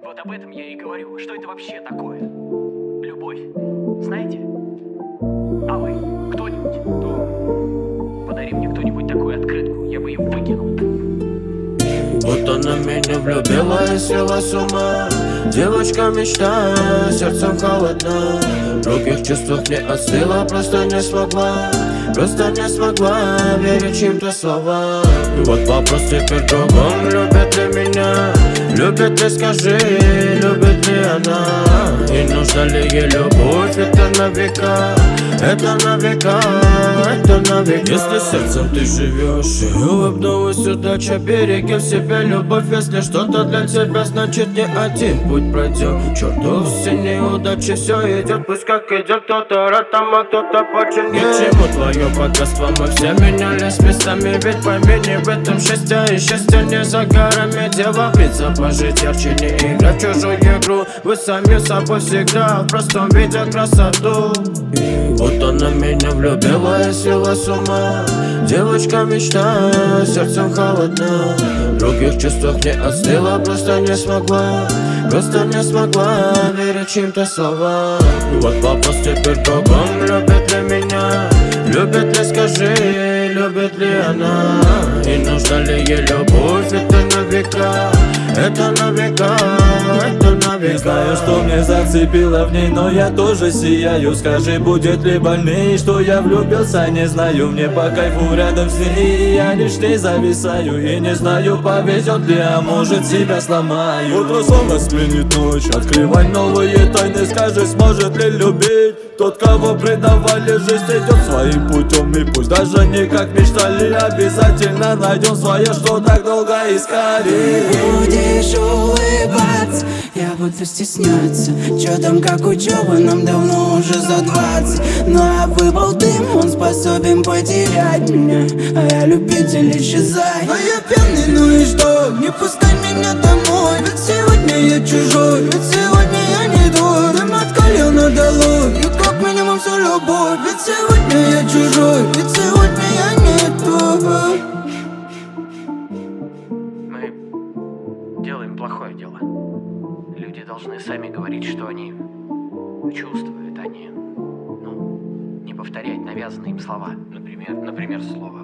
Вот об этом я и говорю. Что это вообще такое? Любовь. Знаете? А вы? Кто-нибудь? То подари мне кто-нибудь такую открытку. Я бы ее выкинул. Вот она меня влюбила и свела с ума. Девочка мечта, сердцем холодна. В других чувствах не остыла, просто не смогла верить чьим-то словам. И вот вопрос теперь в другом: любит ли меня? Любит ли, скажи, любит ли она? И нужна ли ей любовь? Это на века, это на века, это на века. Если сердцем ты живешь и улыбнулась удача, береги в себе любовь. Если что-то для тебя значит, не один путь пройдем. Чертов все неудачи, все идет, пусть как идет. Кто-то рад там, а кто-то очень нет. К чему твое богатство? Мы все менялись местами, ведь пойми, не в этом счастье. И счастье не за горами, дело биться, пожить ярче, не играть в чужую игру. Вы сами собой всегда в простом виде красоту. Вот она меня влюбила и свела с ума. Девочка мечта, сердцем холодна. В других чувствах не остыла, просто не смогла верить чьим-то словам. Вот вопрос теперь в другом: любит ли меня? Любит ли, скажи, любит ли она? И нужна ли ей любовь? Это на века, это на века, это на века. Не знаю, что мне зацепило в ней, но я тоже сияю. Скажи, будет ли больнее, что я влюбился, не знаю. Мне по кайфу рядом с ней, и я лишь не зависаю. И не знаю, повезет ли, а может себя сломаю. Утро словно сменит ночь, открывай новые тайны. Скажи, сможет ли любить тот, кого предавали? Жизнь идет своим путем, и пусть даже не как мечтали, обязательно найдем свое, что так долго искали. Будешь улыбаться, я буду стесняться. Чё там, как учёба, нам давно уже за 20. Но я выпал дым, он способен потерять меня. А я любитель, исчезай. А я пьяный, ну и что? Не пускай меня домой. Ведь сегодня я чужой, ведь сегодня я не твой. Дым от колена долой, и как минимум всю любовь. Ведь сегодня я чужой, ведь сегодня я не твой. Мы делаем плохое дело. Люди должны сами говорить, что они чувствуют, а не повторять навязанные им слова. Например, слово